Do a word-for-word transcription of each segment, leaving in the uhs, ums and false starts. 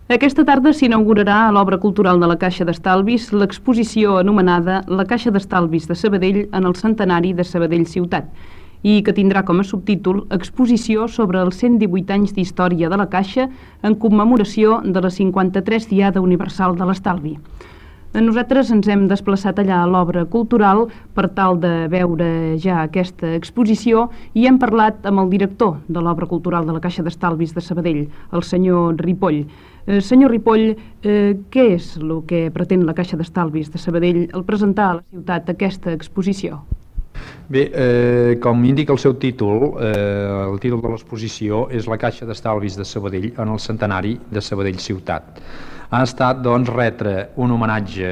Aquesta tarda s'inaugurarà a l'Obra Cultural de la Caixa d'Estalvis l'exposició anomenada La Caixa d'Estalvis de Sabadell en el centenari de Sabadell Ciutat i que tindrà com a subtítol Exposició sobre els cent divuit anys d'història de la Caixa en commemoració de la cinquanta-tres Diada Universal de l'Estalvi. Nosaltres ens hem desplaçat allà a l'Obra Cultural per tal de veure ja aquesta exposició i hem parlat amb el director de l'Obra Cultural de la Caixa d'Estalvis de Sabadell, el senyor Ripoll. Eh, senyor Ripoll, eh, què és el que pretén la Caixa d'Estalvis de Sabadell al presentar a la ciutat aquesta exposició? Bé, eh, com indica el seu títol, eh, el títol de l'exposició és La Caixa d'Estalvis de Sabadell en el centenari de Sabadell Ciutat. Ha estat, doncs, retre un homenatge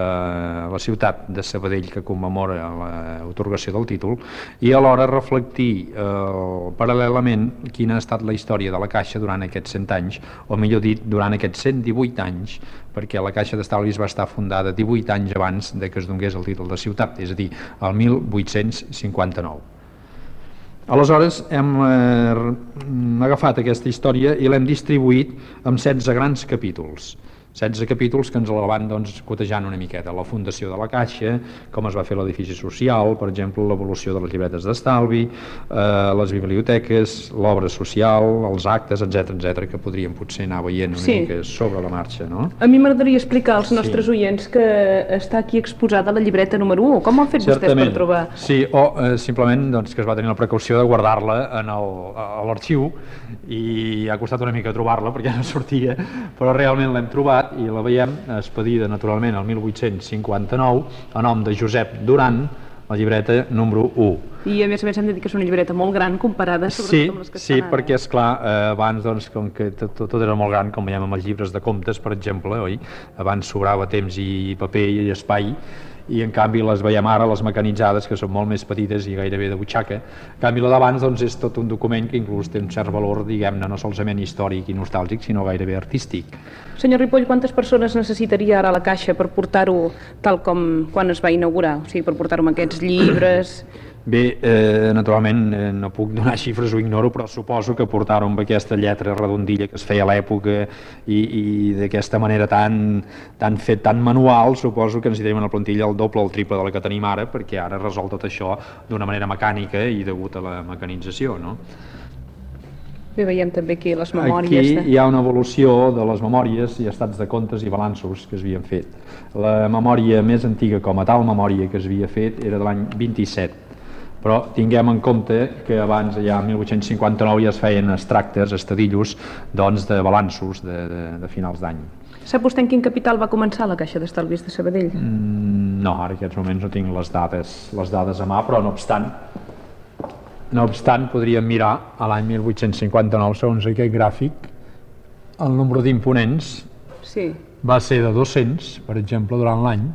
a la ciutat de Sabadell que commemora l'atorgació del títol i alhora reflectir eh, paral·lelament quina ha estat la història de la Caixa durant aquests cent anys, o millor dit, durant aquests cent divuit anys, perquè la Caixa d'Estalvis va estar fundada divuit anys abans de que es donés el títol de ciutat, és a dir, el mil vuit-cents cinquanta-nou. Aleshores hem eh, agafat aquesta història i l'hem distribuït en setze grans capítols. setze capítols que ens la van, doncs, cotejant una miqueta. La fundació de la Caixa, com es va fer l'edifici social, per exemple, l'evolució de les llibretes d'estalvi, eh, les biblioteques, l'obra social, els actes, etcètera, etcètera, que podríem potser anar veient una sí. mica sobre la marxa, no? A mi m'agradaria explicar als nostres sí. oients que està aquí exposada la llibreta número u. Com ho han fet Certament. vostès per trobar? Sí, o eh, simplement doncs, que es va tenir la precaució de guardar-la en el, a l'arxiu i ha costat una mica trobar-la perquè no sortia, però realment l'hem trobat i la veiem expedida naturalment el mil vuit-cents cinquanta-nou a nom de Josep Duran, la llibreta número u. I a més a més hem de dir que és una llibreta molt gran comparada sobretot sí, amb les que sí, estan ara. perquè esclar, eh, abans doncs, com que tot, tot era molt gran, com veiem amb els llibres de comptes, per exemple, oi? Abans sobrava temps i paper i espai, i en canvi les veiem ara, les mecanitzades, que són molt més petites i gairebé de butxaca. En canvi la d'abans doncs, és tot un document que inclús té un cert valor, diguem-ne, no solament històric i nostàlgic, sinó gairebé artístic. Senyor Ripoll, quantes persones necessitaria ara la Caixa per portar-ho tal com quan es va inaugurar? O sigui, per portar-ho amb aquests llibres... Bé, eh, naturalment eh, no puc donar xifres, ho ignoro, però suposo que portar-ho amb aquesta lletra redondilla que es feia a l'època i, i d'aquesta manera tan, tan fet, tan manual, suposo que necessitem una plantilla el doble o el triple de la que tenim ara, perquè ara resol tot això d'una manera mecànica i degut a la mecanització, no? Bé, veiem també aquí les memòries. Aquí de... hi ha una evolució de les memòries i estats de comptes i balanços que es havien fet. La memòria més antiga com a tal memòria que es havia fet era de l'any vint-i-set, però tinguem en compte que abans, ja el mil vuit-cents cinquanta-nou, ja es feien extractes, estadillos, doncs, de balanços de, de, de finals d'any. Sap vostè en quin capital va començar la Caixa d'Estalvis de Sabadell? Mm, no, ara en aquests moments no tinc les dades, les dades a mà, però no obstant, no obstant podríem mirar a l'any mil vuit-cents cinquanta-nou, segons aquest gràfic, el nombre d'imponents sí. va ser de dos-cents, per exemple, durant l'any.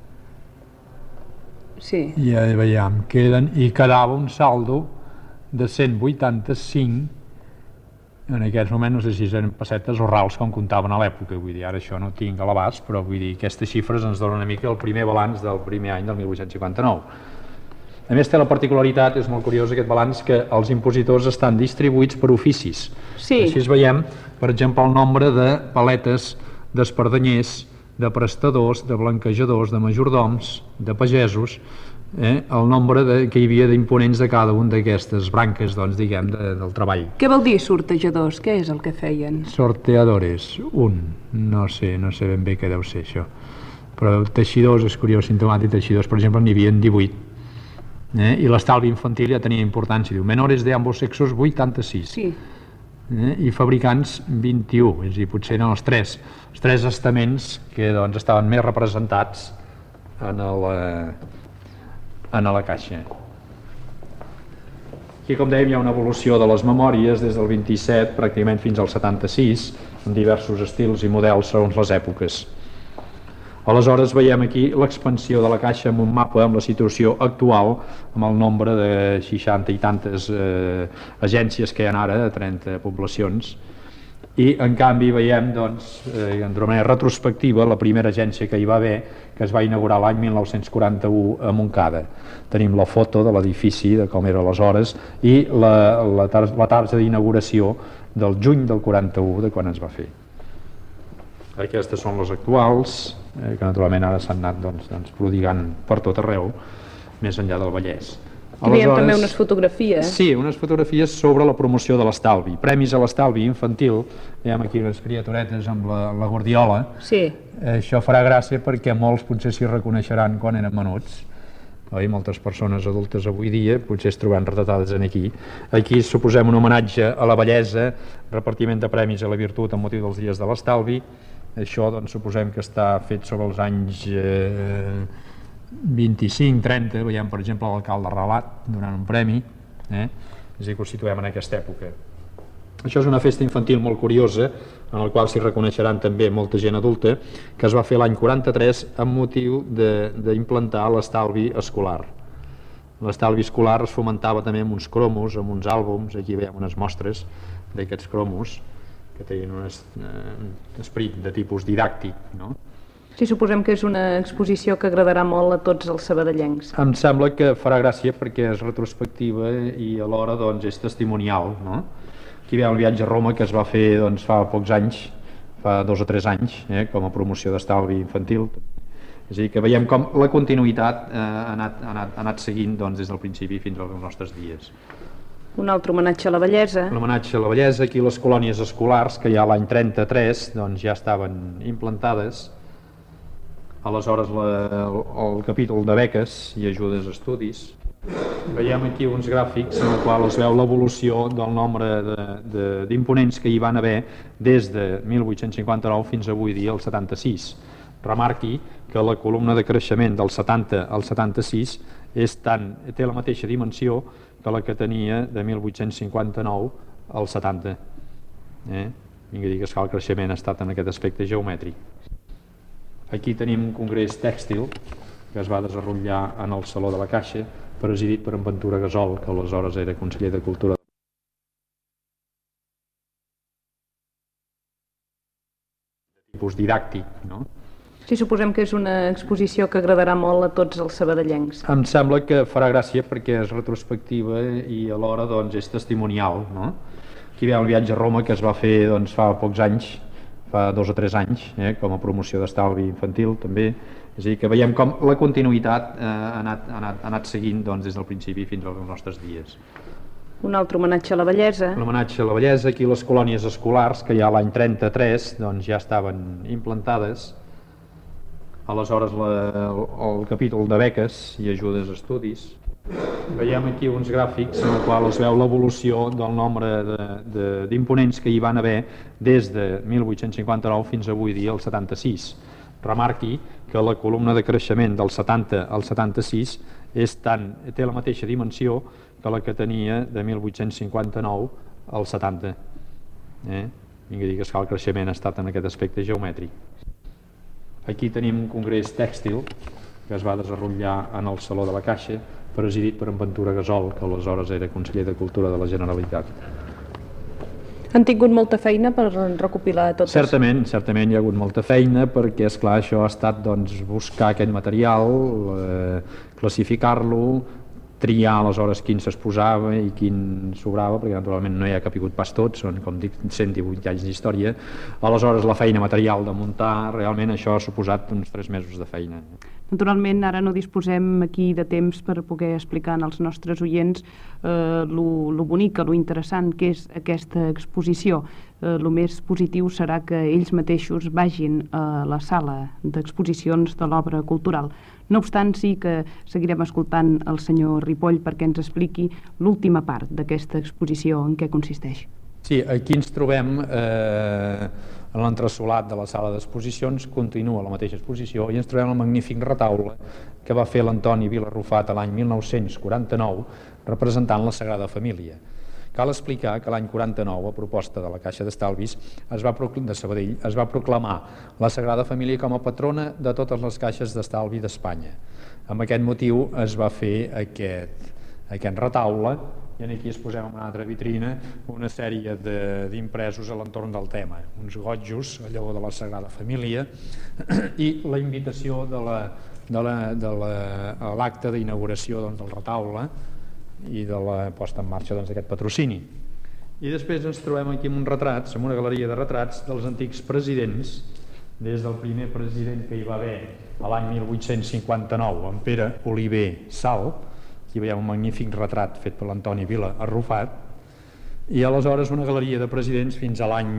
Sí. I ja veiem, queden, i quedava un saldo de cent vuitanta-cinc, en aquests moments no sé si eren pessetes o rals com comptaven a l'època, vull dir, ara això no tinc a l'abast, però vull dir, aquestes xifres ens donen una mica el primer balanç del primer any del mil vuit-cents cinquanta-nou. A més té la particularitat, és molt curiós aquest balanç, que els impositors estan distribuïts per oficis. Sí. Així es veiem, per exemple, el nombre de paletes, d'espardanyers, de prestadors, de blanquejadors, de majordoms, de pagesos, eh, el nombre de, que hi havia d'imponents de cada un d'aquestes branques, doncs, diguem, de, del treball. Què vol dir sortejadors? Què és el que feien? Sorteadores, un, no sé, no sé ben bé què deu ser això. Però teixidors, és curiós, sintomàtic, teixidors, per exemple, n'hi havia divuit. Eh? I l'estalvi infantil ja tenia importància, diu, menores de ambos sexos, vuitanta-sis. Sí. Eh? I fabricants vint-i-u, és a dir, potser eren els tres, els tres estaments que doncs, estaven més representats en la, en la Caixa. Aquí, com dèiem, hi ha una evolució de les memòries des del vint-i-set pràcticament fins al setanta-sis, amb diversos estils i models segons les èpoques. Aleshores veiem aquí l'expansió de la Caixa amb un mapa amb la situació actual, amb el nombre de seixanta i tantes eh, agències que hi ha ara, de trenta poblacions, i en canvi veiem doncs, eh, d'una manera retrospectiva la primera agència que hi va haver, que es va inaugurar l'any mil nou-cents quaranta-u a Montcada. Tenim la foto de l'edifici, de com era aleshores, i la, la, tar la tarja d'inauguració del juny del quaranta-u, de quan es va fer. Aquestes són les actuals, eh, que naturalment ara s'han anat doncs, doncs, prodigant per tot arreu, més enllà del Vallès. Hi veiem també unes fotografies. Sí, unes fotografies sobre la promoció de l'estalvi. Premis a l'estalvi infantil. Veiem aquí unes criaturetes amb la, la guardiola. Sí. Això farà gràcia perquè molts potser s'hi reconeixeran quan eren menuts. Oi? Moltes persones adultes avui dia potser es trobaran retratades en aquí. Aquí suposem un homenatge a la bellesa, repartiment de premis a la virtut amb motiu dels dies de l'estalvi. Això doncs, suposem que està fet sobre els anys eh, vint-i-cinc trenta, veiem per exemple l'alcalde Relat donant un premi, eh? És a dir, que ho situem en aquesta època. Això és una festa infantil molt curiosa, en la qual s'hi reconeixeran també molta gent adulta, que es va fer l'any quaranta-tres amb motiu d'implantar l'estalvi escolar. L'estalvi escolar es fomentava també amb uns cromos, amb uns àlbums, aquí veiem unes mostres d'aquests cromos, que tenien un eh, esperit de tipus didàctic, no? Sí, suposem que és una exposició que agradarà molt a tots els sabadellencs. Em sembla que farà gràcia perquè és retrospectiva i alhora doncs, és testimonial, no? Aquí veiem el viatge a Roma que es va fer doncs, fa pocs anys, fa dos o tres anys, eh, com a promoció d'estalvi infantil. És a dir, que veiem com la continuïtat eh, ha, anat, ha, anat, ha anat seguint doncs, des del principi fins als nostres dies. Un altre homenatge a la bellesa. Un homenatge a la bellesa, aquí les colònies escolars, que ja l'any trenta-tres doncs, ja estaven implantades. Aleshores la, el, el capítol de beques i ajudes a estudis. Veiem aquí uns gràfics en el qual es veu l'evolució del nombre d'imponents que hi van haver des de mil vuit-cents cinquanta-nou fins avui dia, el setanta-sis. Remarqui que la columna de creixement del setanta al setanta-sis és tan, té la mateixa dimensió que la que tenia de mil vuit-cents cinquanta-nou al setanta. Eh? Vinga a dir que el creixement ha estat en aquest aspecte geomètric. Aquí tenim un congrés tèxtil que es va desenvolupar en el Saló de la Caixa, presidit per en Ventura Gasol, que aleshores era conseller de Cultura. De tipus didàctic, no? Sí, suposem que és una exposició que agradarà molt a tots els sabadellencs. Em sembla que farà gràcia perquè és retrospectiva i alhora doncs, és testimonial, no? Aquí veiem el viatge a Roma que es va fer doncs, fa pocs anys, fa dos o tres anys, eh, com a promoció d'estalvi infantil també. És a dir, que veiem com la continuïtat eh, ha, anat, ha, anat, ha anat seguint doncs, des del principi fins als nostres dies. Un altre homenatge a la bellesa. Un homenatge a la bellesa, aquí les colònies escolars, que ja l'any trenta-tres doncs, ja estaven implantades. Aleshores la, el, el capítol de beques i ajudes a estudis. Veiem aquí uns gràfics en el qual es veu l'evolució del nombre d'imponents que hi van haver des de mil vuit-cents cinquanta-nou fins avui dia, el setanta-sis. Remarqui que la columna de creixement del setanta al setanta-sis és tan, té la mateixa dimensió que la que tenia de mil vuit-cents cinquanta-nou al setanta. Eh? Vinga a dir que el creixement ha estat en aquest aspecte geomètric. Aquí tenim un congrés tèxtil que es va desenvolupar en el Saló de la Caixa, presidit per en Ventura Gasol, que aleshores era conseller de Cultura de la Generalitat. Han tingut molta feina per recopilar tot això? Certament, certament hi ha hagut molta feina perquè, esclar, això ha estat doncs, buscar aquest material, eh, classificar-lo, triar aleshores quin s'exposava i quin sobrava, perquè naturalment no hi ha capigut pas tot, són com dic cent divuit anys d'història. Aleshores la feina material de muntar, realment això ha suposat uns tres mesos de feina. Naturalment ara no disposem aquí de temps per poder explicar als nostres oients eh, lo, lo bonica, lo interessant que és aquesta exposició. Eh, lo més positiu serà que ells mateixos vagin a la sala d'exposicions de l'obra cultural. No obstant, sí que seguirem escoltant el senyor Ripoll perquè ens expliqui l'última part d'aquesta exposició, en què consisteix. Sí, aquí ens trobem eh, en l'entresolat de la sala d'exposicions, continua la mateixa exposició i ens trobem el magnífic retaule que va fer l'Antoni Vilarrufat l'any mil nou-cents quaranta-nou representant la Sagrada Família. Cal explicar que l'any quaranta-nou, a proposta de la Caixa d'Estalvis es va de Sabadell, es va proclamar la Sagrada Família com a patrona de totes les caixes d'estalvi d'Espanya. Amb aquest motiu es va fer aquest, aquest retaule i aquí es posem en una altra vitrina una sèrie d'impresos a l'entorn del tema, uns gotjos, allò de la Sagrada Família i la invitació de la, de la, de la, a l'acte d'inauguració doncs, del retaule i de la posta en marxa d'aquest doncs, patrocini. I després ens trobem aquí amb uns retrats, amb una galeria de retrats dels antics presidents des del primer president que hi va haver a l'any mil vuit-cents cinquanta-nou, en Pere Oliver Sal. Aquí veiem un magnífic retrat fet per l'Antoni Vila Arrufat, i aleshores una galeria de presidents fins a l'any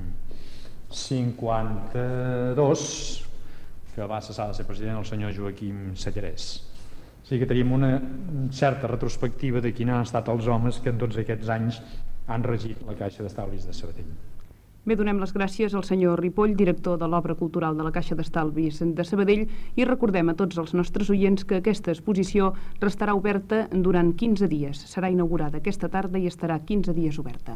cinquanta-dos, que va cessar de ser president el senyor Joaquim Sallarès. O sigui que tenim una certa retrospectiva de quins han estat els homes que en tots aquests anys han regit la Caixa d'Estalvis de Sabadell. Bé, donem les gràcies al senyor Ripoll, director de l'Obra Cultural de la Caixa d'Estalvis de Sabadell, i recordem a tots els nostres oients que aquesta exposició restarà oberta durant quinze dies. Serà inaugurada aquesta tarda i estarà quinze dies oberta.